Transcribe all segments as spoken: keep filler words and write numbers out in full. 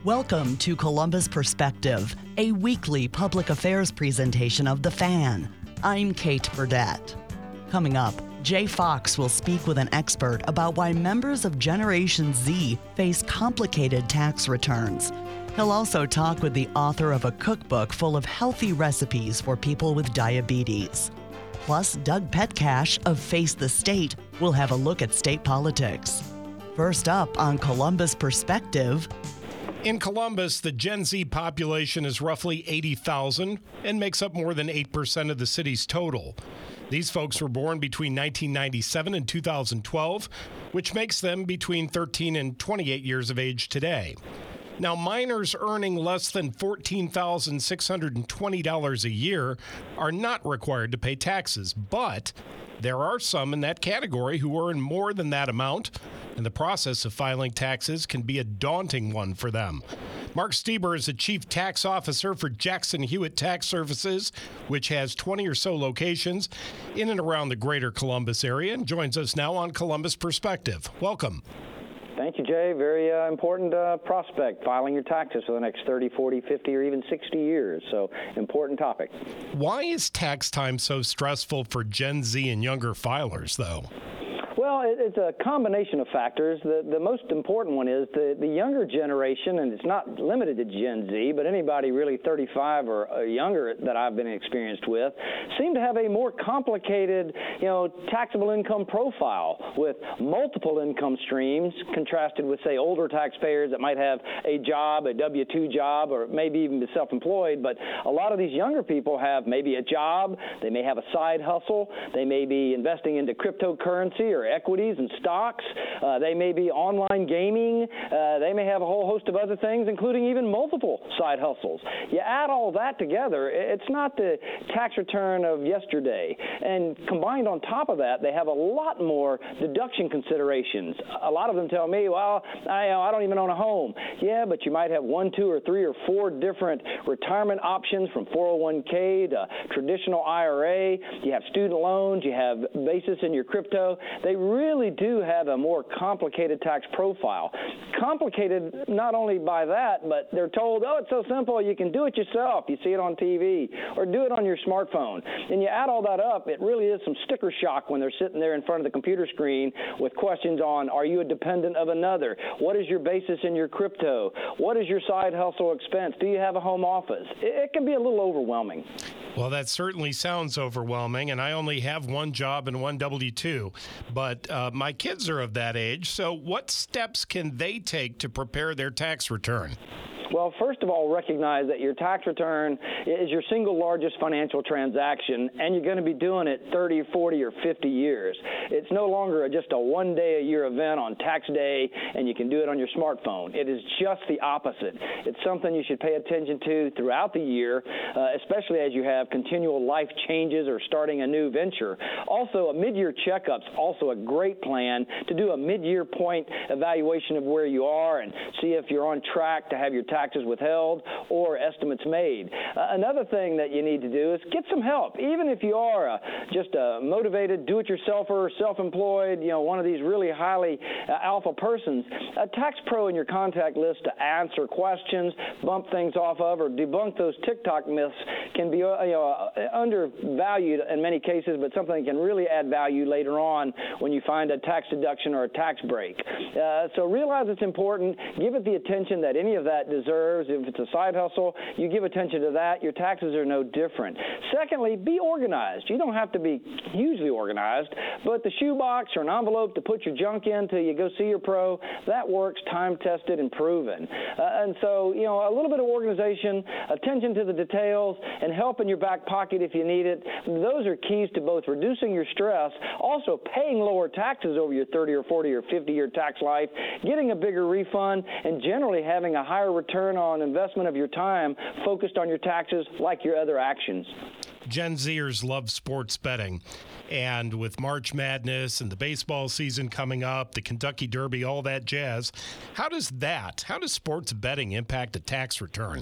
Welcome to Columbus Perspective, a weekly public affairs presentation of The Fan. I'm Kate Burdett. Coming up, Jay Fox will speak with an expert about why members of Generation Z face complicated tax returns. He'll also talk with the author of a cookbook full of healthy recipes for people with diabetes. Plus, Doug Petcash of Face the State will have a look at state politics. First up on Columbus Perspective. In Columbus, the Gen Z population is roughly eighty thousand and makes up more than eight percent of the city's total. These folks were born between nineteen ninety-seven and two thousand twelve, which makes them between thirteen and twenty-eight years of age today. Now, minors earning less than fourteen thousand six hundred twenty dollars a year are not required to pay taxes, but there are some in that category who earn more than that amount, and the process of filing taxes can be a daunting one for them. Mark Stieber is the Chief Tax Officer for Jackson Hewitt Tax Services, which has twenty or so locations in and around the greater Columbus area, and joins us now on Columbus Perspective. Welcome. Thank you, Jay. Very uh, important uh, prospect, filing your taxes for the next thirty, forty, fifty, or even sixty years. So, important topic. Why is tax time so stressful for Gen Z and younger filers, though? Well, it's a combination of factors. The the most important one is the, the younger generation, and it's not limited to Gen Z, but anybody really thirty-five or younger that I've been experienced with, seem to have a more complicated, you know, taxable income profile with multiple income streams contrasted with, say, older taxpayers that might have a job, a W two job, or maybe even be self-employed. But a lot of these younger people have maybe a job, they may have a side hustle, they may be investing into cryptocurrency or equities and stocks. Uh, they may be online gaming. Uh, they may have a whole host of other things, including even multiple side hustles. You add all that together, it's not the tax return of yesterday. And combined on top of that, they have a lot more deduction considerations. A lot of them tell me, well, I, I don't even own a home. Yeah, but you might have one, two, or three, or four different retirement options, from four oh one k to traditional I R A. You have student loans. You have basis in your crypto. They really do have a more complicated tax profile. Complicated not only by that, but they're told, oh, it's so simple, you can do it yourself. You see it on T V, or do it on your smartphone. And you add all that up, it really is some sticker shock when they're sitting there in front of the computer screen with questions on, are you a dependent of another? What is your basis in your crypto? What is your side hustle expense? Do you have a home office? It, it can be a little overwhelming. Well, that certainly sounds overwhelming, and I only have one job and one W two, but uh, my kids are of that age, so what steps can they take to prepare their tax return? Well, first of all, recognize that your tax return is your single largest financial transaction, and you're going to be doing it thirty, forty, or fifty years. It's no longer just a one-day-a-year event on tax day, and you can do it on your smartphone. It is just the opposite. It's something you should pay attention to throughout the year, uh, especially as you have continual life changes or starting a new venture. Also, a mid-year checkup's also a great plan to do a mid-year point evaluation of where you are and see if you're on track to have your tax taxes withheld or estimates made. Uh, another thing that you need to do is get some help. Even if you are a, just a motivated do-it-yourselfer, self-employed, you know, one of these really highly uh, alpha persons, a tax pro in your contact list to answer questions, bump things off of, or debunk those TikTok myths can be uh, you know, uh, undervalued in many cases, but something that can really add value later on when you find a tax deduction or a tax break. Uh, so realize it's important. Give it the attention that any of that deserves. If it's a side hustle, you give attention to that. Your taxes are no different. Secondly, be organized. You don't have to be hugely organized, but the shoebox or an envelope to put your junk in till you go see your pro, that works, time-tested and proven. Uh, and so, you know, a little bit of organization, attention to the details, and help in your back pocket if you need it, those are keys to both reducing your stress, also paying lower taxes over your thirty or forty or fifty-year tax life, getting a bigger refund, and generally having a higher return on investment of your time focused on your taxes like your other actions. Gen Zers love sports betting. And with March Madness and the baseball season coming up, the Kentucky Derby, all that jazz, how does that, how does sports betting impact a tax return?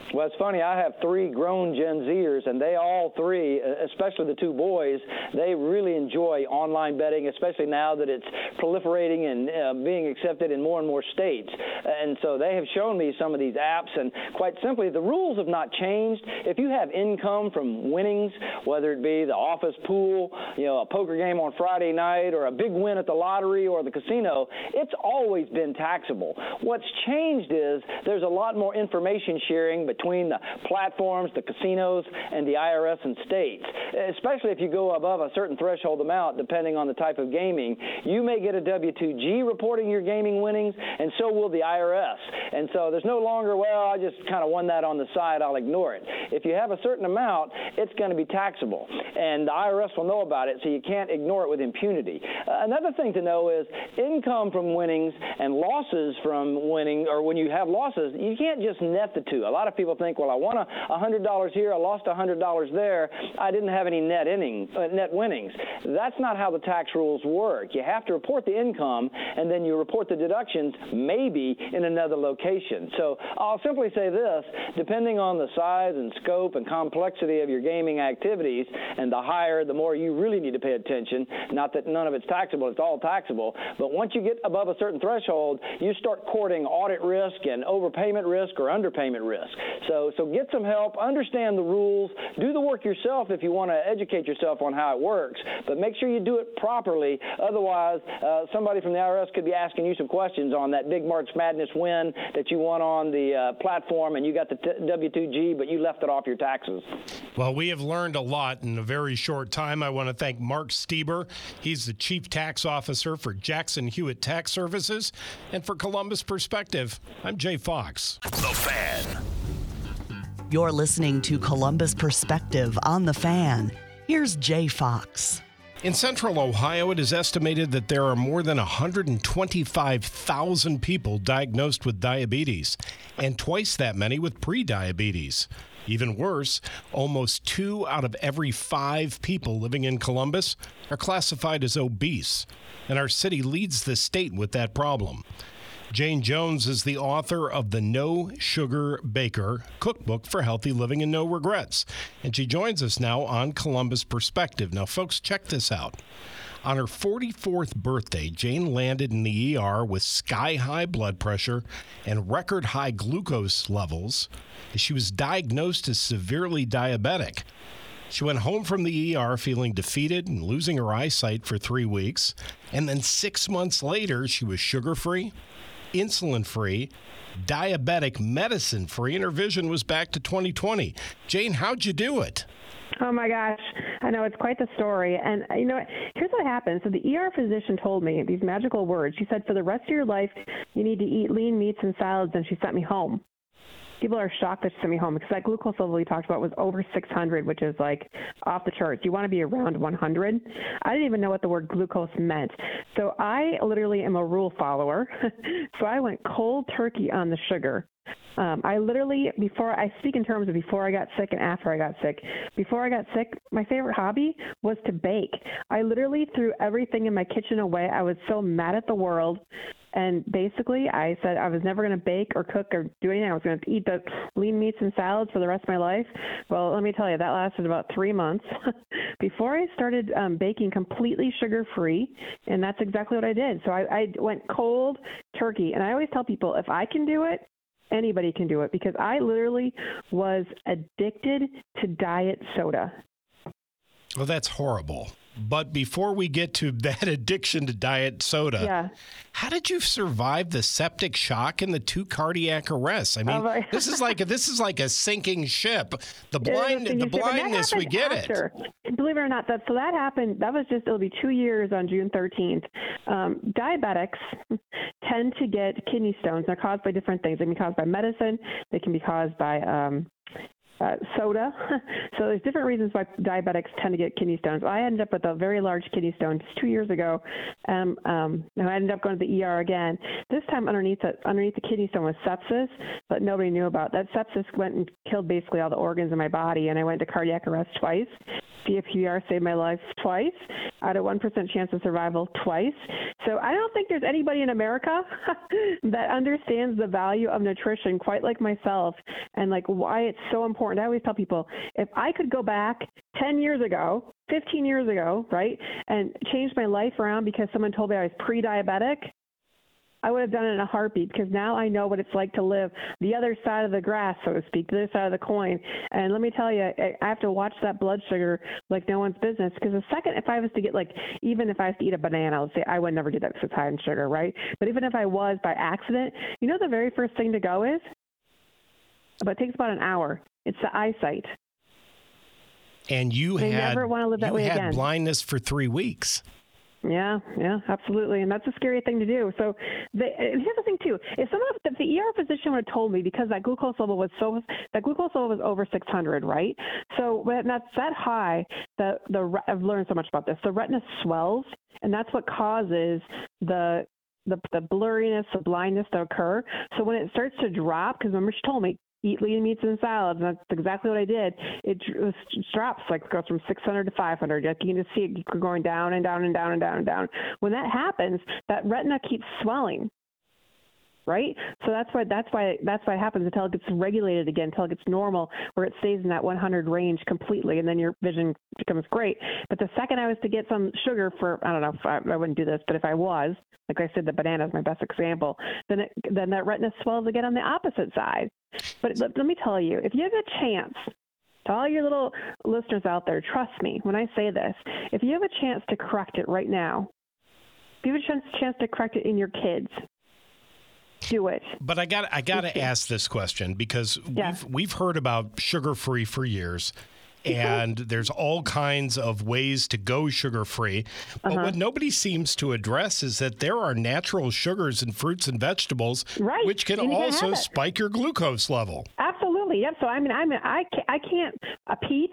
Well, it's funny. I have three grown Gen Zers, and they all three, especially the two boys, they really enjoy online betting, especially now that it's proliferating and uh, being accepted in more and more states. And so they have shown me some of these apps, and quite simply, the rules have not changed. If you have income from winnings, whether it be the office pool, you know, a poker game on Friday night, or a big win at the lottery or the casino, it's always been taxable. What's changed is there's a lot more information sharing between the platforms, the casinos, and the I R S and states, especially if you go above a certain threshold amount, depending on the type of gaming. You may get a W two G reporting your gaming winnings, and so will the I R S. And so there's no longer, well, I just kind of won that on the side, I'll ignore it. If you have a certain amount, it's going to be taxable, and the I R S will know about it, so you can't ignore it with impunity. Uh, another thing to know is income from winnings and losses from winning, or when you have losses, you can't just net the two. A lot of people think, well, I won a one hundred dollars here, I lost one hundred dollars there, I didn't have any net innings, uh, net winnings. That's not how the tax rules work. You have to report the income, and then you report the deductions maybe in another location. So I'll simply say this, depending on the size and scope and complexity of your gaming activities, and the higher, the more you really need to pay attention. Not that none of it's taxable, it's all taxable, but once you get above a certain threshold, you start courting audit risk and overpayment risk or underpayment risk. So, so get some help, understand the rules, do the work yourself if you want to educate yourself on how it works, but make sure you do it properly. Otherwise, uh, somebody from the I R S could be asking you some questions on that big March Madness win that you won on the uh, platform, and you got the t- W two G, but you left it off your taxes. Well, we have learned a lot in a very short time. I want to thank Mark Stieber. He's the Chief Tax Officer for Jackson Hewitt Tax Services. And for Columbus Perspective, I'm Jay Fox. The Fan. You're listening to Columbus Perspective on The Fan. Here's Jay Fox. In central Ohio, it is estimated that there are more than one hundred twenty-five thousand people diagnosed with diabetes, and twice that many with prediabetes. Even worse, almost two out of every five people living in Columbus are classified as obese, and our city leads the state with that problem. Jane Jones is the author of the No Sugar Baker Cookbook for Healthy Living and No Regrets, and she joins us now on Columbus Perspective. Now, folks, check this out. On her forty-fourth birthday, Jane landed in the E R with sky-high blood pressure and record-high glucose levels as she was diagnosed as severely diabetic. She went home from the E R feeling defeated and losing her eyesight for three weeks, and then six months later, she was sugar-free, insulin-free, diabetic medicine-free, and her vision was back to twenty twenty. Jane, how'd you do it? Oh, my gosh. I know, it's quite the story. And, you know, here's what happened. So the E R physician told me these magical words. She said, for the rest of your life, you need to eat lean meats and salads, and she sent me home. People are shocked that she sent me home because that glucose level we talked about was over six hundred, which is like off the charts. You want to be around one hundred. I didn't even know what the word glucose meant. So I literally am a rule follower. So I went cold turkey on the sugar. Um, I literally, before I speak in terms of before I got sick and after I got sick, before I got sick, my favorite hobby was to bake. I literally threw everything in my kitchen away. I was so mad at the world. And basically, I said I was never going to bake or cook or do anything. I was going to eat the lean meats and salads for the rest of my life. Well, let me tell you, that lasted about three months before I started um, baking completely sugar-free, and that's exactly what I did. So I, I went cold turkey, and I always tell people, if I can do it, anybody can do it, because I literally was addicted to diet soda. Well, that's horrible. But before we get to that addiction to diet soda, yeah. How did you survive the septic shock and the two cardiac arrests? I mean, oh, my- this is like a, this is like a sinking ship. The blind, the blindness, we get after. it. Believe it or not, that so that happened. That was just it'll be two years on June thirteenth. Um, diabetics tend to get kidney stones. They're caused by different things. They can be caused by medicine. They can be caused by um, Uh, soda. So there's different reasons why diabetics tend to get kidney stones. I ended up with a very large kidney stone just two years ago. Um, um, and I ended up going to the E R again. This time underneath the, underneath the kidney stone was sepsis, but nobody knew about that. Sepsis went and killed basically all the organs in my body, and I went to cardiac arrest twice. C F Q R saved my life twice. I had a one percent chance of survival twice. So I don't think there's anybody in America that understands the value of nutrition quite like myself and like why it's so important. I always tell people, if I could go back ten years ago, fifteen years ago, right, and change my life around because someone told me I was pre-diabetic, I would have done it in a heartbeat because now I know what it's like to live the other side of the grass, so to speak, the other side of the coin. And let me tell you, I have to watch that blood sugar like no one's business because the second if I was to get like, even if I was to eat a banana, let's say I would never do that because it's high in sugar, right? But even if I was by accident, you know the very first thing to go is? But it takes about an hour. It's the eyesight. And you I had, never want to live that you way had again. blindness for three weeks. Yeah, yeah, absolutely, and that's a scary thing to do. So, the, and here's the thing too: if someone, if the E R physician would have told me because that glucose level was so, that glucose level was over six hundred, right? So when that's that high, the the I've learned so much about this. The retina swells, and that's what causes the the the blurriness, the blindness to occur. So when it starts to drop, because remember she told me, eat lean meats and salads, and that's exactly what I did. It, it drops, like goes from six hundred to five hundred. Like you can just see it going down and down and down and down and down. When that happens, that retina keeps swelling, right? So that's why that's why that's why it happens until it gets regulated again, until it gets normal, where it stays in that one hundred range completely, and then your vision becomes great. But the second I was to get some sugar for, I don't know, if I, I wouldn't do this, but if I was, like I said, the banana is my best example, then it, then that retina swells again on the opposite side. But let, let me tell you, if you have a chance, to all your little listeners out there, trust me when I say this, if you have a chance to correct it right now, if you have a chance, chance to correct it in your kids, do it. But I got I got to ask this question because Yeah. we've we've heard about sugar-free for years. And there's all kinds of ways to go sugar-free. But Uh-huh. what nobody seems to address is that there are natural sugars in fruits and vegetables, Right. which can And you can also have it. spike your glucose level. Absolutely, yep. So I mean, I mean, I can't, I can't a peach.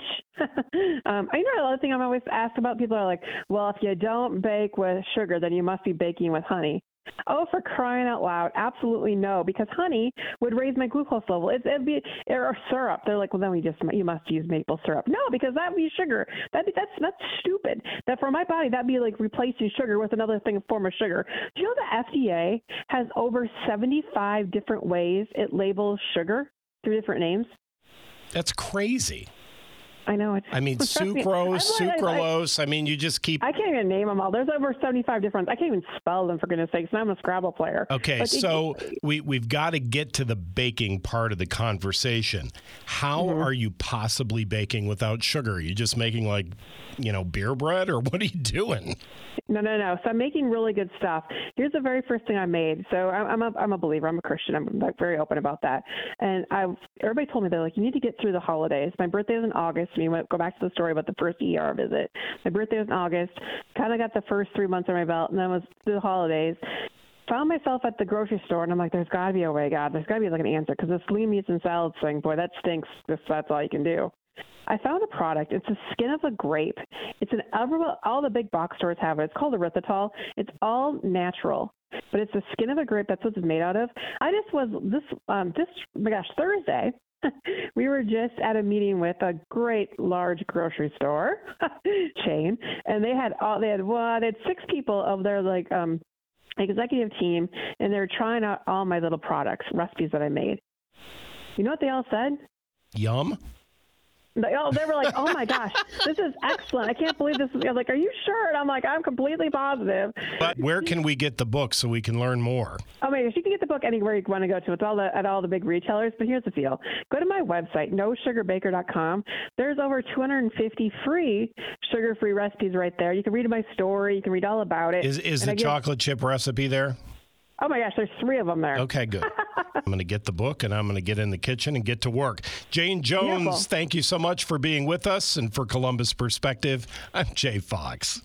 um, I know another thing I'm always asked about. People are like, "Well, if you don't bake with sugar, then you must be baking with honey." Oh, for crying out loud! Absolutely no, because honey would raise my glucose level. It, it'd be or syrup. They're like, "Well, then we just you must use maple syrup." No, because that'd be sugar. That'd be that's that's stupid. That for my body, that'd be like replacing sugar with another thing, form of sugar. Do you know the F D A has over seventy-five different ways it labels sugar through different names? That's crazy. I know it's. I mean, trust me, sucrose, I'm like- I- I- sucralose. I mean, you just keep. I can't even name them all. There's over seventy-five different. I can't even spell them, for goodness sakes. And I'm a Scrabble player. Okay, But it- so we, we've got to get to the baking part of the conversation. How Mm-hmm. are you possibly baking without sugar? Are you just making like, you know, beer bread or what are you doing? No, no, no. So I'm making really good stuff. Here's the very first thing I made. So I'm, I'm a, I'm a believer. I'm a Christian. I'm like very open about that. And I, everybody told me they're like, you need to get through the holidays. My birthday was in August. I mean, we go back to the story about the first E R visit. My birthday was in August. Kind of got the first three months under my belt, and then was through the holidays. Found myself at the grocery store, and I'm like, there's got to be a way, God. There's got to be like an answer, because this lean meats and salads thing, boy, that stinks. Just, that's all you can do. I found a product. It's the skin of a grape. It's an all the big box stores have it. It's called erythritol. It's all natural, but it's the skin of a grape. That's what it's made out of. I just was this um this oh my gosh Thursday. We were just at a meeting with a great large grocery store chain, and they had all they had what they had six people of their like um executive team, and they were trying out all my little products, recipes that I made. You know what they all said? Yum. They, oh, they were like, "Oh my gosh, this is excellent! I can't believe this." I was like, "Are you sure?" And I'm like, "I'm completely positive." But where can we get the book so we can learn more? Oh my gosh, you can get the book anywhere you want to go to. It's all the, at all the big retailers. But here's the deal: go to my website, no sugar baker dot com. There's over two hundred fifty free sugar-free recipes right there. You can read my story. You can read all about it. Is is And the I give- chocolate chip recipe there? Oh my gosh, there's three of them there. Okay, good. I'm going to get the book and I'm going to get in the kitchen and get to work. Jane Jones, Beautiful. thank you so much for being with us. And for Columbus Perspective, I'm Jay Fox.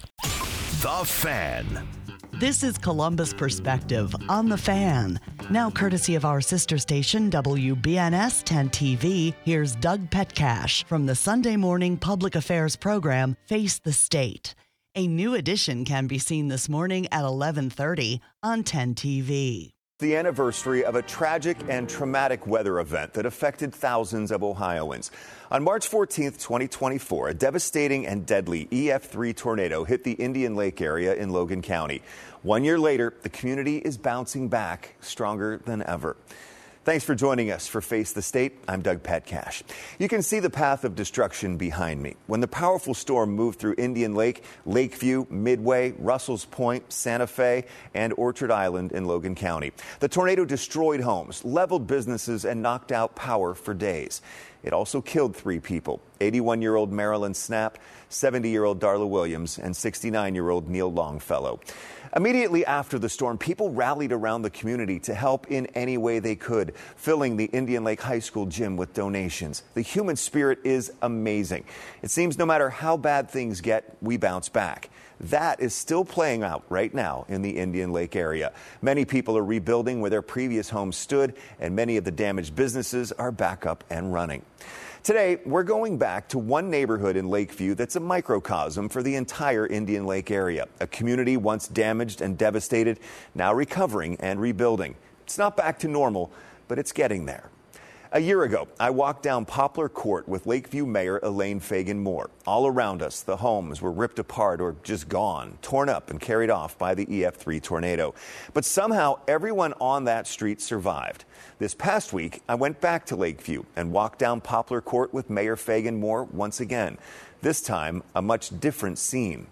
The Fan. This is Columbus Perspective on The Fan. Now, courtesy of our sister station, W B N S ten T V, here's Doug Petcash from the Sunday morning public affairs program, Face the State. A new edition can be seen this morning at eleven thirty on ten T V. The anniversary of a tragic and traumatic weather event that affected thousands of Ohioans. On March fourteenth, twenty twenty-four, a devastating and deadly E F three tornado hit the Indian Lake area in Logan County. One year later, the community is bouncing back stronger than ever. Thanks for joining us for Face the State. I'm Doug Petcash. You can see the path of destruction behind me. When the powerful storm moved through Indian Lake, Lakeview, Midway, Russell's Point, Santa Fe, and Orchard Island in Logan County. The tornado destroyed homes, leveled businesses, and knocked out power for days. It also killed three people, eighty-one-year-old Marilyn Snap, seventy-year-old Darla Williams, and sixty-nine-year-old Neil Longfellow. Immediately after the storm, people rallied around the community to help in any way they could, filling the Indian Lake High School gym with donations. The human spirit is amazing. It seems no matter how bad things get, we bounce back. That is still playing out right now in the Indian Lake area. Many people are rebuilding where their previous homes stood, and many of the damaged businesses are back up and running. Today, we're going back to one neighborhood in Lakeview that's a microcosm for the entire Indian Lake area. A community once damaged and devastated, now recovering and rebuilding. It's not back to normal, but it's getting there. A year ago, I walked down Poplar Court with Lakeview Mayor Elaine Fagan Moore. All around us, the homes were ripped apart or just gone, torn up and carried off by the E F three tornado. But somehow, everyone on that street survived. This past week, I went back to Lakeview and walked down Poplar Court with Mayor Fagan Moore once again. This time, a much different scene.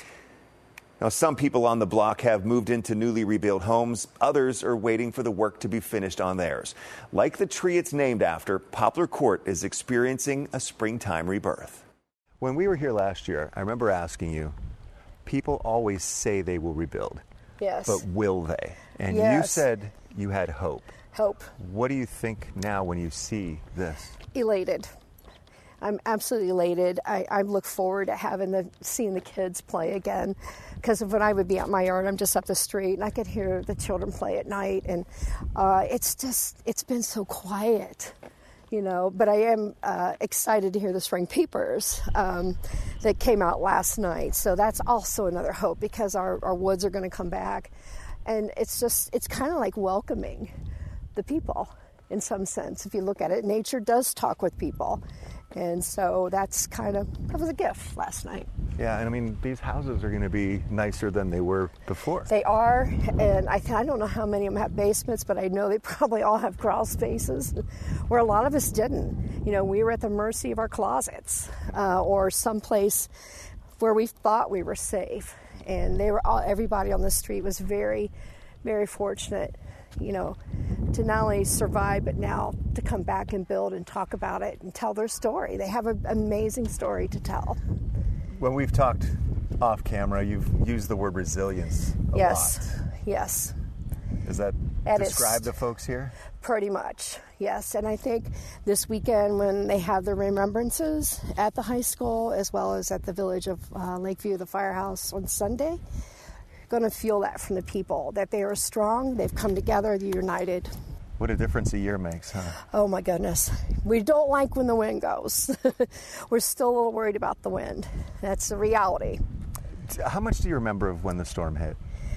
Now, some people on the block have moved into newly rebuilt homes. Others are waiting for the work to be finished on theirs. Like the tree it's named after, Poplar Court is experiencing a springtime rebirth. When we were here last year, I remember asking you, people always say they will rebuild. Yes. But will they? And yes. You said you had hope. Hope. What do you think now when you see this? Elated. I'm absolutely elated. I, I look forward to having the seeing the kids play again, because when I would be at my yard, I'm just up the street, and I could hear the children play at night, and uh, it's just it's been so quiet, you know. But I am uh, excited to hear the spring peepers um, that came out last night. So that's also another hope, because our, our woods are going to come back, and it's just it's kind of like welcoming the people in some sense. If you look at it, nature does talk with people. And so that's kind of, that was a gift last night. Yeah, and I mean, these houses are going to be nicer than they were before. They are, and I, th- I don't know how many of them have basements, but I know they probably all have crawl spaces, where a lot of us didn't. You know, we were at the mercy of our closets, uh, or someplace where we thought we were safe. And they were all, everybody on the street was very, very fortunate, you know, to not only survive, but now to come back and build and talk about it and tell their story. They have an amazing story to tell. When we've talked off camera, you've used the word resilience a yes. lot. Yes. Does that It describe is, the folks here? Pretty much, yes. And I think this weekend, when they have the remembrances at the high school, as well as at the village of uh, Lakeview, the firehouse on Sunday, going to feel that from the people, that they are strong, they've come together, they're united. What a difference a year makes, huh? Oh my goodness. We don't like when the wind goes. We're still a little worried about the wind. That's the reality. How much do you remember of when the storm hit?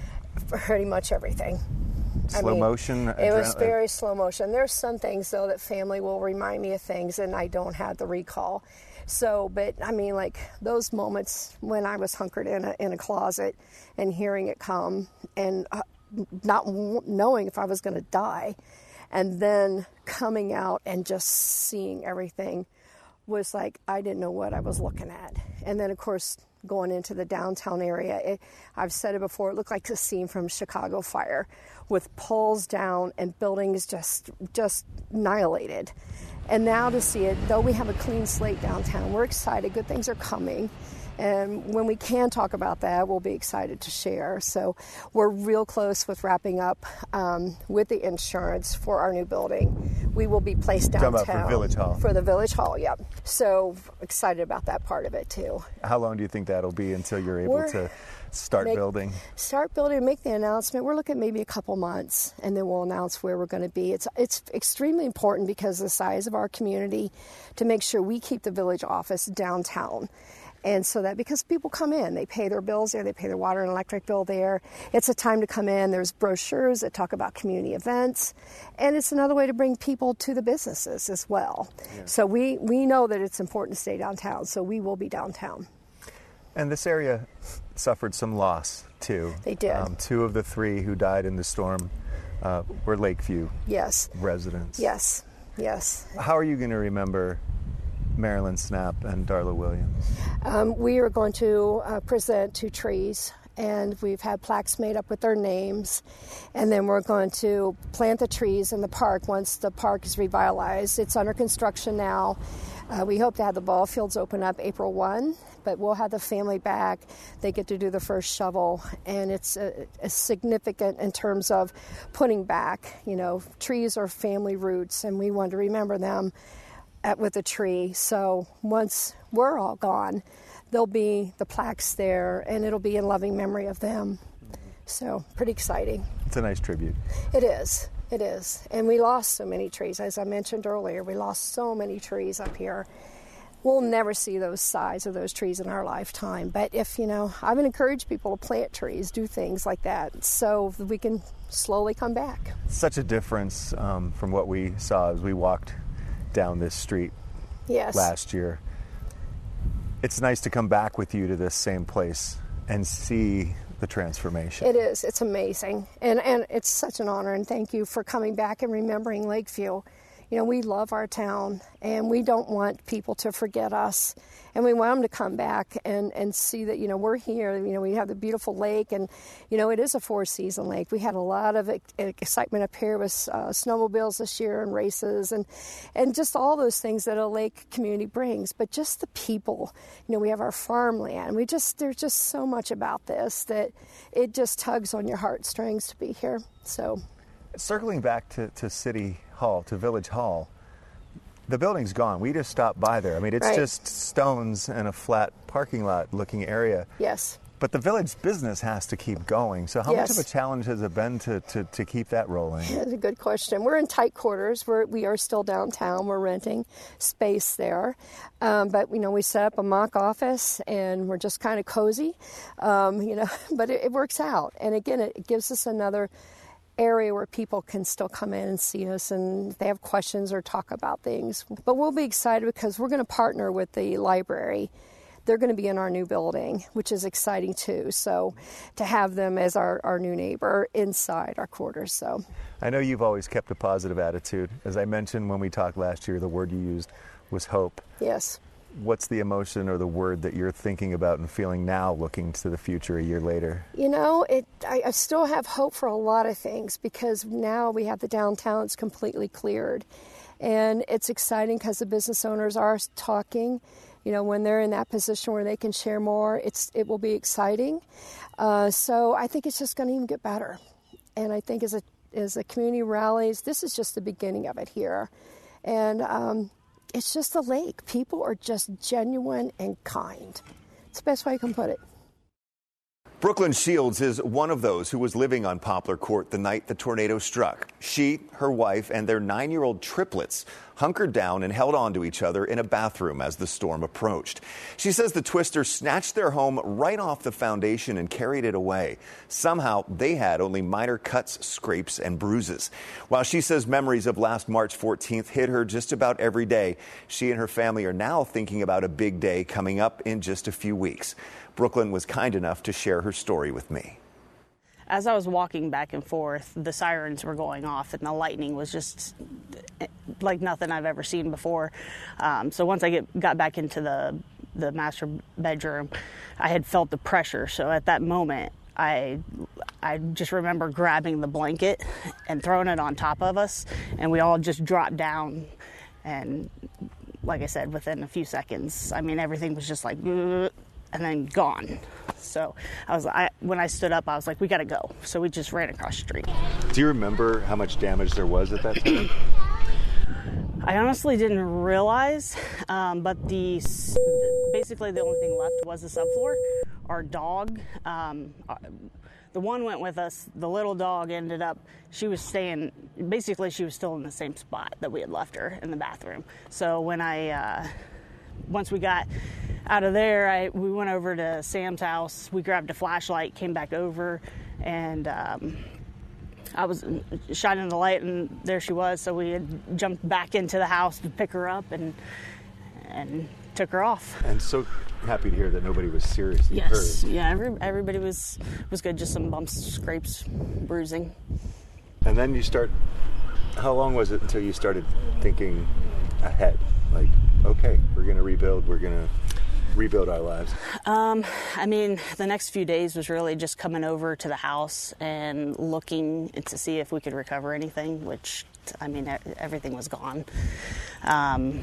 Pretty much everything. Slow I mean, motion? It was very slow motion. There's some things, though, that family will remind me of things, and I don't have the recall. So, but I mean, like those moments when I was hunkered in a, in a closet and hearing it come and uh, not w- knowing if I was going to die, and then coming out and just seeing everything was like, I didn't know what I was looking at. And then, of course, going into the downtown area, it, I've said it before, it looked like a scene from Chicago Fire, with poles down and buildings just just annihilated. And now to see it, though we have a clean slate downtown, we're excited. Good things are coming. And when we can talk about that, we'll be excited to share. So we're real close with wrapping up um, with the insurance for our new building. We will be placed downtown. Talking about for Village Hall. For the Village Hall, yep. So excited about that part of it, too. How long do you think that'll be until you're able We're, to start make, building? Start building and make the announcement. We're looking at maybe a couple months, and then we'll announce where we're going to be. It's it's extremely important because of the size of our community to make sure we keep the village office downtown. And so that, because people come in, they pay their bills there, they pay their water and electric bill there. It's a time to come in. There's brochures that talk about community events. And it's another way to bring people to the businesses as well. Yeah. So we, we know that it's important to stay downtown, so we will be downtown. And this area suffered some loss, too. They did. Um, two of the three who died in the storm uh, were Lakeview yes. residents. Yes, yes. How are you going to remember Marilyn Snap and Darla Williams? Um, we are going to uh, present two trees, and we've had plaques made up with their names, and then we're going to plant the trees in the park once the park is revitalized. It's under construction now. Uh, we hope to have the ball fields open up April first, but we'll have the family back. They get to do the first shovel, and it's a, a significant in terms of putting back. You know, trees are family roots, and we want to remember them at, with a tree. So once we're all gone, there'll be the plaques there, and it'll be in loving memory of them. So pretty exciting. It's a nice tribute. It is. It is. And we lost so many trees. As I mentioned earlier, we lost so many trees up here. We'll never see those size of those trees in our lifetime. But if, you know, I would encourage people to plant trees, do things like that, so we can slowly come back. Such a difference um, from what we saw as we walked down this street yes. last year. It's nice to come back with you to this same place and see the transformation. It is. It's amazing. And and it's such an honor, and thank you for coming back and remembering Lakeview. You know, we love our town, and we don't want people to forget us. And we want them to come back and, and see that, you know, we're here. You know, we have the beautiful lake, and, you know, it is a four-season lake. We had a lot of excitement up here with uh, snowmobiles this year and races and, and just all those things that a lake community brings. But just the people, you know, we have our farmland. We just, there's just so much about this that it just tugs on your heartstrings to be here. So, circling back to, to City Hall, to Village Hall, the building's gone. We just stopped by there. I mean, it's right. just stones and a flat parking lot looking area. Yes. But the village business has to keep going. So how yes. much of a challenge has it been to, to, to keep that rolling? That's a good question. We're in tight quarters. We're, we are still downtown. We're renting space there. Um, but, you know, we set up a mock office, and we're just kind of cozy, um, you know, but it, it works out. And, again, it, it gives us another area where people can still come in and see us, and if they have questions or talk about things. But we'll be excited because we're going to partner with the library. They're going to be in our new building, which is exciting too. So to have them as our, our new neighbor inside our quarters. So I know you've always kept a positive attitude. As I mentioned when we talked last year, the word you used was hope. Yes. What's the emotion or the word that you're thinking about and feeling now looking to the future a year later? You know, it. I, I still have hope for a lot of things because now we have the downtown. It's completely cleared. And it's exciting because the business owners are talking. You know, when they're in that position where they can share more, it's it will be exciting. Uh, so I think it's just going to even get better. And I think as a, as the community rallies, this is just the beginning of it here. And um it's just a lake. People are just genuine and kind. It's the best way I can put it. Brooklyn Shields is one of those who was living on Poplar Court the night the tornado struck. She, her wife, and their nine-year-old triplets hunkered down and held on to each other in a bathroom as the storm approached. She says the twister snatched their home right off the foundation and carried it away. Somehow, they had only minor cuts, scrapes, and bruises. While she says memories of last March fourteenth hit her just about every day, she and her family are now thinking about a big day coming up in just a few weeks. Brooklyn was kind enough to share her story with me. As I was walking back and forth, the sirens were going off and the lightning was just like nothing I've ever seen before. Um, so once I get, got back into the, the master bedroom, I had felt the pressure. So at that moment, I I just remember grabbing the blanket and throwing it on top of us, and we all just dropped down. And like I said, within a few seconds, I mean, everything was just like, and then gone. So I was, I when I stood up, I was like, we got to go. So we just ran across the street. Do you remember how much damage there was at that time? I honestly didn't realize, um, but the basically the only thing left was the subfloor. Our dog, um, the one went with us. The little dog ended up, she was staying, basically she was still in the same spot that we had left her in the bathroom. So when I, uh, once we got out of there, I we went over to Sam's house. We grabbed a flashlight, came back over, and um, I was shining the light, and there she was. So we had jumped back into the house to pick her up and and took her off. And so happy to hear that nobody was seriously hurt. Yes, yeah, every, everybody was was good. Just some bumps, scrapes, bruising. And then you start. How long was it until you started thinking ahead? Like, okay, we're going to rebuild. We're going to rebuild our lives. Um, I mean, the next few days was really just coming over to the house and looking to see if we could recover anything, which, I mean, everything was gone. Um,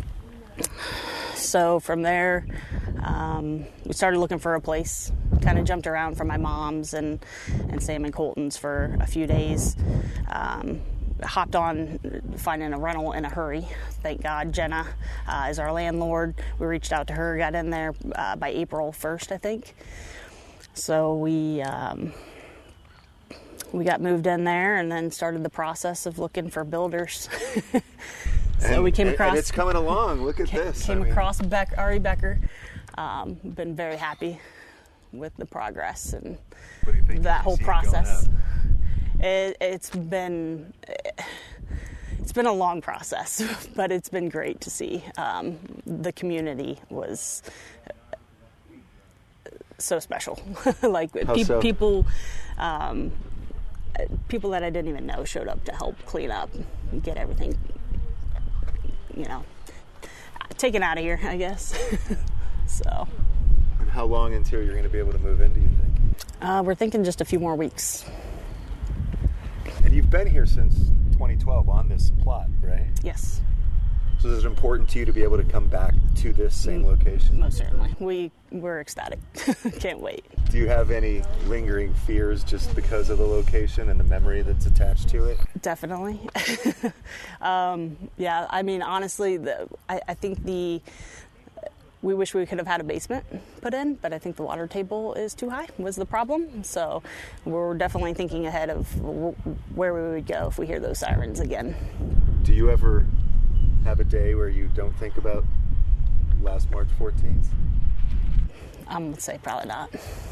so from there, um, we started looking for a place, kind of jumped around from my mom's and, and Sam and Colton's for a few days. Um, hopped on finding a rental in a hurry. Thank God. Jenna uh, is our landlord. We reached out to her, got in there uh, by April first, I think. So we um, we got moved in there and then started the process of looking for builders. so and, we came across... And it's coming along. Look at came, this. Came I mean. across Beck, Ari Becker. Um, been very happy with the progress and what do you think that you whole see process. It, it's been it's been a long process, but it's been great to see. Um, the community was so special. like pe- so? people, um, people that I didn't even know showed up to help clean up, and get everything, you know, taken out of here, I guess. so. And how long until you're going to be able to move in, do you think? Uh, we're thinking just a few more weeks. And you've been here since twenty twelve on this plot, right? Yes. So is it important to you to be able to come back to this same location? Most certainly. We, we're ecstatic. Can't wait. Do you have any lingering fears just because of the location and the memory that's attached to it? Definitely. um, yeah, I mean, honestly, the, I, I think the... We wish we could have had a basement put in, but I think the water table is too high was the problem. So we're definitely thinking ahead of where we would go if we hear those sirens again. Do you ever have a day where you don't think about last March fourteenth? I'm going to say probably not.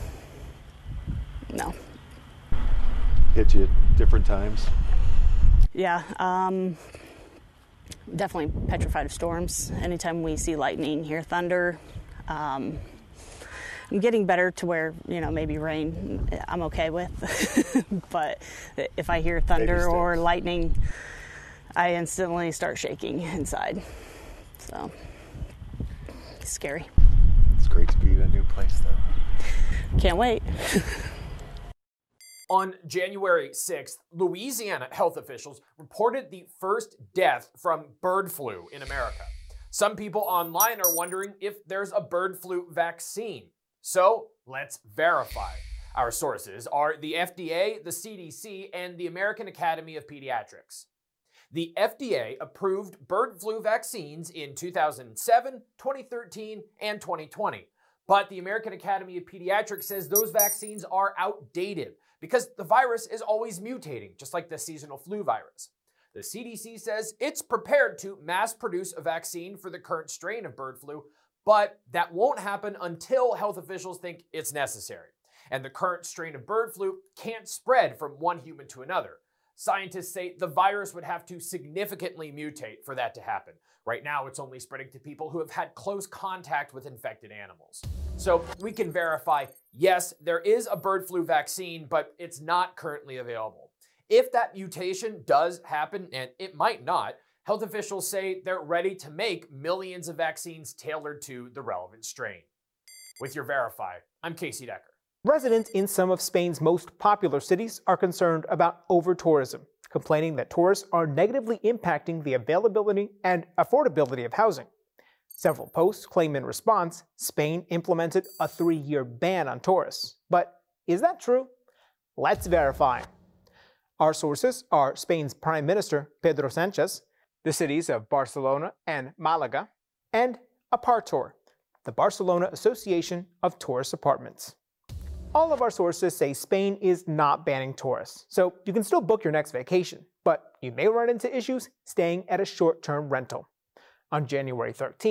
No. Hit you at different times? Yeah. Um, definitely petrified of storms. Anytime we see lightning, hear thunder. Um, I'm getting better to where, you know, maybe rain I'm okay with. But if I hear thunder or lightning, I instantly start shaking inside. So, it's scary. It's great to be in a new place, though. Can't wait. On January sixth, Louisiana health officials reported the first death from bird flu in America. Some people online are wondering if there's a bird flu vaccine. So let's verify. Our sources are the F D A, the C D C, and the American Academy of Pediatrics. The F D A approved bird flu vaccines in two thousand seven, twenty thirteen, and twenty twenty. But the American Academy of Pediatrics says those vaccines are outdated because the virus is always mutating, just like the seasonal flu virus. The C D C says it's prepared to mass produce a vaccine for the current strain of bird flu, but that won't happen until health officials think it's necessary. And the current strain of bird flu can't spread from one human to another. Scientists say the virus would have to significantly mutate for that to happen. Right now, it's only spreading to people who have had close contact with infected animals. So we can verify, yes, there is a bird flu vaccine, but it's not currently available. If that mutation does happen, and it might not, health officials say they're ready to make millions of vaccines tailored to the relevant strain. With your Verify, I'm Casey Decker. Residents in some of Spain's most popular cities are concerned about over-tourism, complaining that tourists are negatively impacting the availability and affordability of housing. Several posts claim in response, Spain implemented a three-year ban on tourists. But is that true? Let's verify. Our sources are Spain's Prime Minister, Pedro Sánchez, the cities of Barcelona and Malaga, and Apartur, the Barcelona Association of Tourist Apartments. All of our sources say Spain is not banning tourists, so you can still book your next vacation, but you may run into issues staying at a short-term rental. On January thirteenth,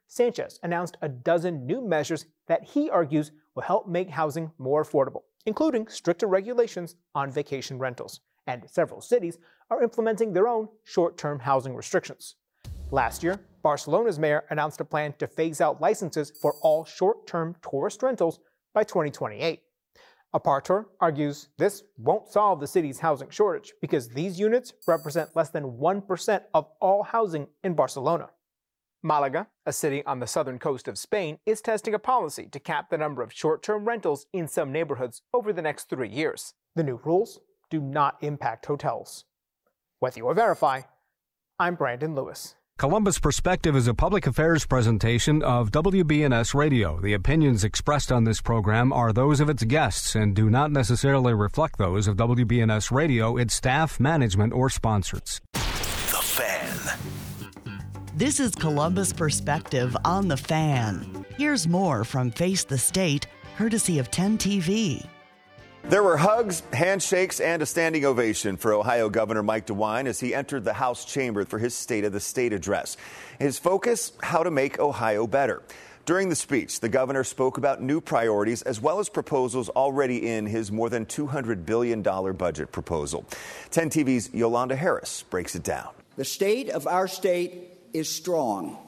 Sanchez announced a dozen new measures that he argues will help make housing more affordable, including stricter regulations on vacation rentals. And several cities are implementing their own short-term housing restrictions. Last year, Barcelona's mayor announced a plan to phase out licenses for all short-term tourist rentals by twenty twenty-eight. Apartur argues this won't solve the city's housing shortage because these units represent less than one percent of all housing in Barcelona. Malaga, a city on the southern coast of Spain, is testing a policy to cap the number of short-term rentals in some neighborhoods over the next three years. The new rules do not impact hotels. With Your Verify, I'm Brandon Lewis. Columbus Perspective is a public affairs presentation of W B N S Radio. The opinions expressed on this program are those of its guests and do not necessarily reflect those of W B N S Radio, its staff, management, or sponsors. The Fan. This is Columbus Perspective on The Fan. Here's more from Face the State, courtesy of ten T V. There were hugs, handshakes, and a standing ovation for Ohio Governor Mike DeWine as he entered the House chamber for his State of the State address. His focus, how to make Ohio better. During the speech, the governor spoke about new priorities as well as proposals already in his more than two hundred billion dollars budget proposal. ten T V's Yolanda Harris breaks it down. The state of our state is strong.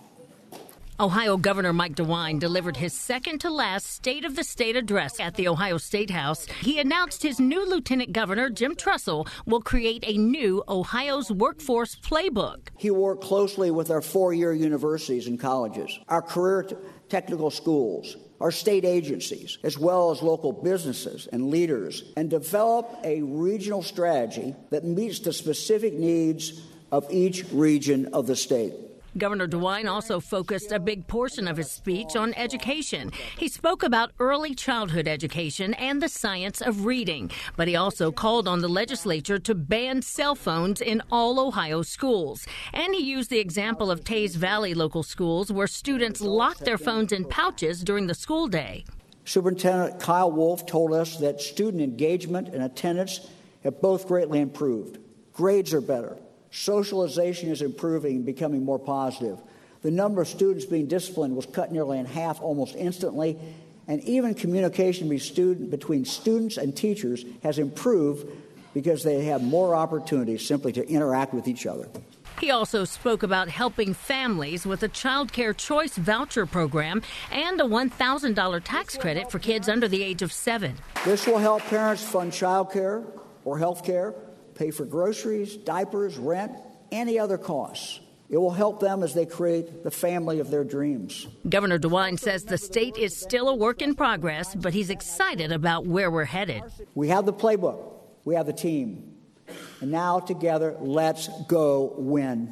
Ohio Governor Mike DeWine delivered his second-to-last State of the State address at the Ohio State House. He announced his new Lieutenant Governor, Jim Trussell, will create a new Ohio's Workforce Playbook. He will work closely with our four-year universities and colleges, our career t- technical schools, our state agencies, as well as local businesses and leaders, and develop a regional strategy that meets the specific needs of each region of the state. Governor DeWine also focused a big portion of his speech on education. He spoke about early childhood education and the science of reading, but he also called on the legislature to ban cell phones in all Ohio schools. And he used the example of Teays Valley local schools where students locked their phones in pouches during the school day. Superintendent Kyle Wolf told us that student engagement and attendance have both greatly improved. Grades are better. Socialization is improving and becoming more positive. The number of students being disciplined was cut nearly in half almost instantly, and even communication between, student, between students and teachers has improved because they have more opportunities simply to interact with each other. He also spoke about helping families with a child care choice voucher program and a one thousand dollars tax credit for kids under the age of seven. This will help parents fund child care or health care, pay for groceries, diapers, rent, any other costs. It will help them as they create the family of their dreams. Governor DeWine says the state is still a work in progress, but he's excited about where we're headed. We have the playbook. We have the team. And now together, let's go win.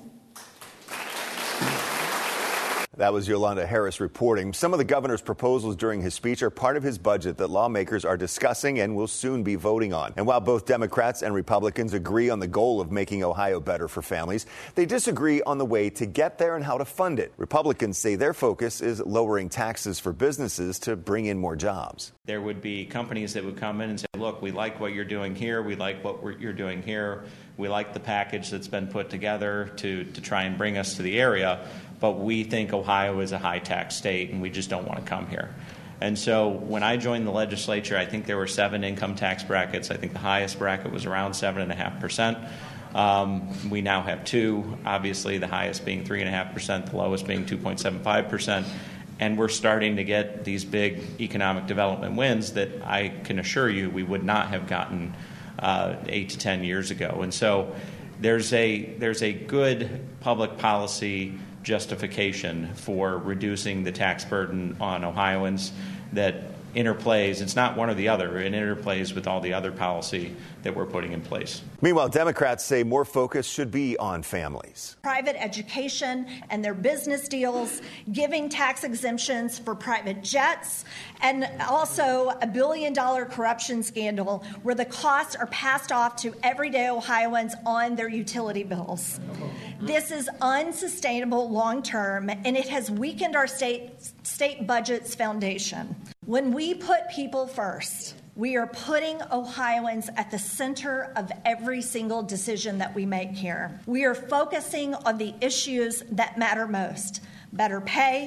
That was Yolanda Harris reporting. Some of the governor's proposals during his speech are part of his budget that lawmakers are discussing and will soon be voting on. And while both Democrats and Republicans agree on the goal of making Ohio better for families, they disagree on the way to get there and how to fund it. Republicans say their focus is lowering taxes for businesses to bring in more jobs. There would be companies that would come in and say, look, we like what you're doing here. We like what we're, you're doing here. We like the package that's been put together to, to try and bring us to the area. But we think Ohio is a high-tax state, and we just don't want to come here. And so when I joined the legislature, I think there were seven income tax brackets. I think the highest bracket was around seven point five percent. Um, we now have two, obviously the highest being three point five percent, the lowest being two point seven five percent. And we're starting to get these big economic development wins that I can assure you we would not have gotten uh, eight to ten years ago. And so there's a there's a good public policy justification for reducing the tax burden on Ohioans that interplays. It's not one or the other. It interplays with all the other policy that we're putting in place. Meanwhile, Democrats say more focus should be on families. Private education and their business deals, giving tax exemptions for private jets, and also a billion dollar corruption scandal where the costs are passed off to everyday Ohioans on their utility bills. This is unsustainable long term, and it has weakened our state, state budget's foundation. When we put people first, we are putting Ohioans at the center of every single decision that we make here. We are focusing on the issues that matter most: better pay,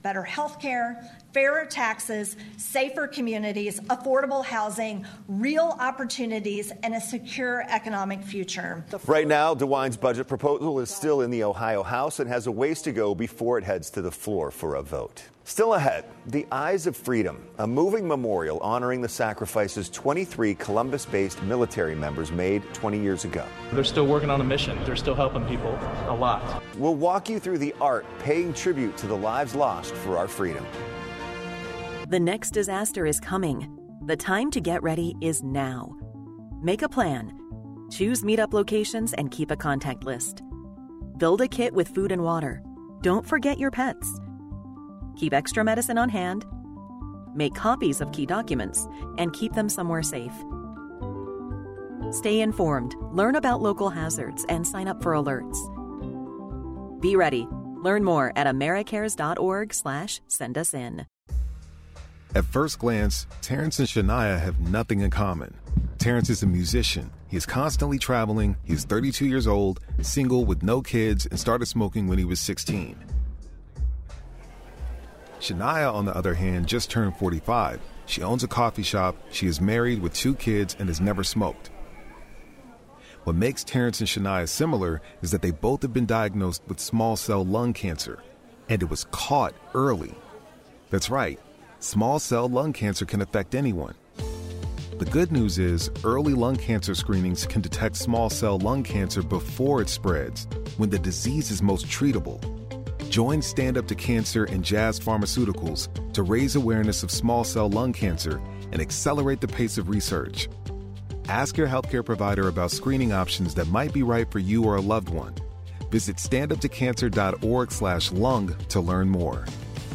better health care, fairer taxes, safer communities, affordable housing, real opportunities, and a secure economic future. Right now, DeWine's budget proposal is still in the Ohio House and has a ways to go before it heads to the floor for a vote. Still ahead, the Eyes of Freedom, a moving memorial honoring the sacrifices twenty-three Columbus-based military members made twenty years ago. They're still working on a mission. They're still helping people a lot. We'll walk you through the art paying tribute to the lives lost for our freedom. The next disaster is coming. The time to get ready is now. Make a plan. Choose meetup locations and keep a contact list. Build a kit with food and water. Don't forget your pets. Keep extra medicine on hand. Make copies of key documents and keep them somewhere safe. Stay informed, learn about local hazards, and sign up for alerts. Be ready. Learn more at americares.org slash send us in. At first glance, Terrence and Shania have nothing in common. Terrence is a musician. He is constantly traveling. He's thirty-two years old, single with no kids, and started smoking when he was sixteen. Shania, on the other hand, just turned forty-five. She owns a coffee shop, she is married with two kids, and has never smoked. What makes Terrence and Shania similar is that they both have been diagnosed with small cell lung cancer, and it was caught early. That's right, small cell lung cancer can affect anyone. The good news is early lung cancer screenings can detect small cell lung cancer before it spreads, when the disease is most treatable. Join Stand Up to Cancer and Jazz Pharmaceuticals to raise awareness of small cell lung cancer and accelerate the pace of research. Ask your healthcare provider about screening options that might be right for you or a loved one. Visit standuptocancer.org slash lung to learn more.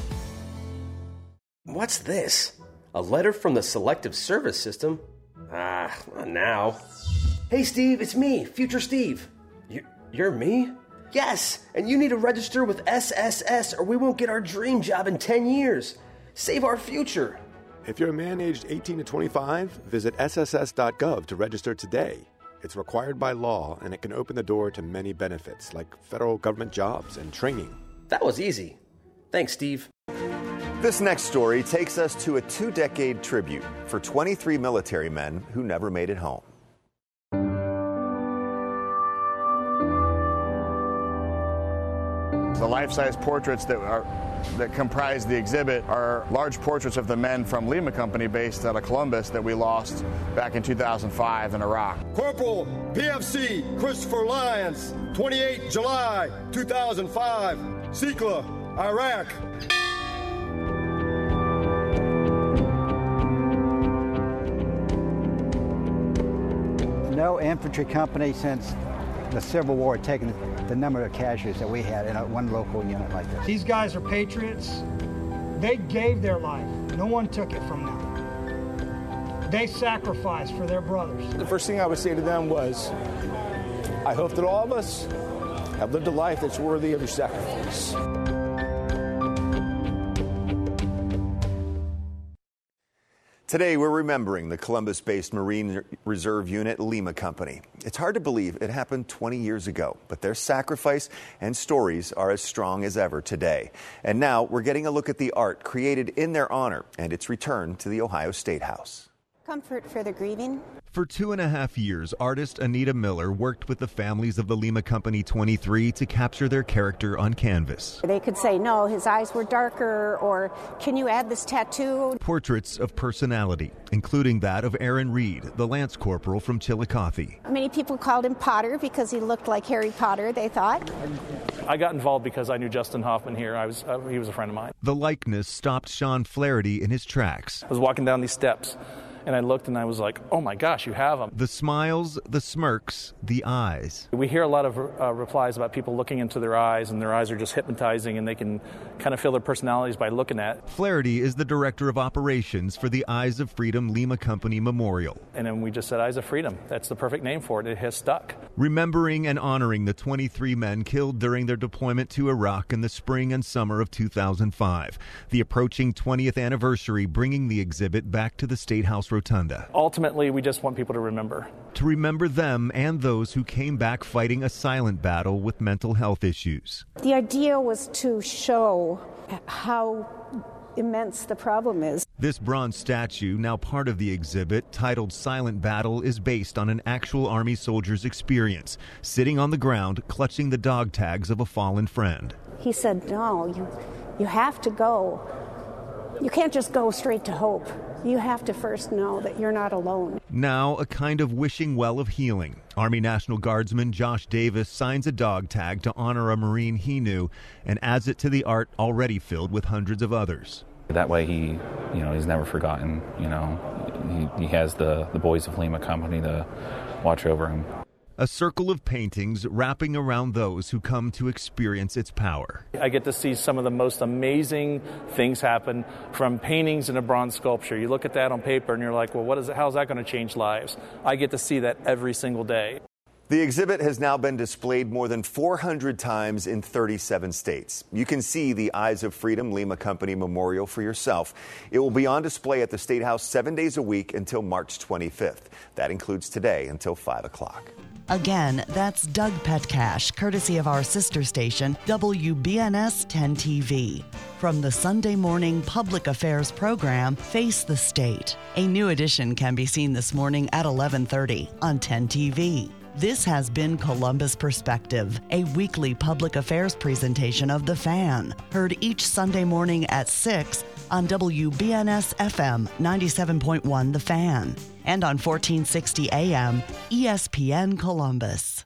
What's this? A letter from the Selective Service System? Ah, not now. Hey, Steve, it's me, Future Steve. You, you're me? Yes, and you need to register with S S S or we won't get our dream job in ten years. Save our future. If you're a man aged eighteen to twenty-five, visit S S S dot gov to register today. It's required by law, and it can open the door to many benefits, like federal government jobs and training. That was easy. Thanks, Steve. This next story takes us to a two-decade tribute for twenty-three military men who never made it home. The life-size portraits that are that comprise the exhibit are large portraits of the men from Lima Company based out of Columbus that we lost back in two thousand five in Iraq. Corporal P F C Christopher Lyons, twenty-eighth July two thousand five, Sikla, Iraq. No infantry company since the Civil War had taken the number of casualties that we had in a, one local unit like this. These guys are patriots. They gave their life. No one took it from them. They sacrificed for their brothers. The first thing I would say to them was, I hope that all of us have lived a life that's worthy of your sacrifice. Today, we're remembering the Columbus-based Marine Reserve Unit Lima Company. It's hard to believe it happened twenty years ago, but their sacrifice and stories are as strong as ever today. And now we're getting a look at the art created in their honor and its return to the Ohio State House. Comfort for the grieving. For two and a half years, artist Anita Miller worked with the families of the Lima Company twenty-three to capture their character on canvas. They could say, no, his eyes were darker, or can you add this tattoo? Portraits of personality, including that of Aaron Reed, the Lance Corporal from Chillicothe. Many people called him Potter because he looked like Harry Potter, they thought. I got involved because I knew Justin Hoffman here. I was uh, he was a friend of mine. The likeness stopped Sean Flaherty in his tracks. I was walking down these steps, and I looked and I was like, oh my gosh, you have them. The smiles, the smirks, the eyes. We hear a lot of uh, replies about people looking into their eyes, and their eyes are just hypnotizing, and they can kind of feel their personalities by looking at. Flaherty is the director of operations for the Eyes of Freedom Lima Company Memorial. And then we just said Eyes of Freedom. That's the perfect name for it. It has stuck. Remembering and honoring the twenty-three men killed during their deployment to Iraq in the spring and summer of two thousand five. The approaching twentieth anniversary bringing the exhibit back to the State House Rotunda. Ultimately, we just want people to remember. To remember them and those who came back fighting a silent battle with mental health issues. The idea was to show how immense the problem is. This bronze statue, now part of the exhibit, titled Silent Battle, is based on an actual Army soldier's experience, sitting on the ground, clutching the dog tags of a fallen friend. He said, no, you, you have to go. You can't just go straight to hope. You have to first know that you're not alone. Now, a kind of wishing well of healing. Army National Guardsman Josh Davis signs a dog tag to honor a Marine he knew and adds it to the art already filled with hundreds of others. That way he, you know, he's never forgotten, you know. He, he has the, the Boys of Lima Company to watch over him. A circle of paintings wrapping around those who come to experience its power. I get to see some of the most amazing things happen from paintings and a bronze sculpture. You look at that on paper and you're like, well, what is it, how's that going to change lives? I get to see that every single day. The exhibit has now been displayed more than four hundred times in thirty-seven states. You can see the Eyes of Freedom Lima Company Memorial for yourself. It will be on display at the State House seven days a week until March twenty-fifth. That includes today until five o'clock. Again, that's Doug Petcash, courtesy of our sister station, W B N S ten T V. From the Sunday morning public affairs program, Face the State. A new edition can be seen this morning at eleven thirty on ten T V. This has been Columbus Perspective, a weekly public affairs presentation of The Fan, heard each Sunday morning at six on W B N S F M ninety-seven point one The Fan and on fourteen sixty A M E S P N Columbus.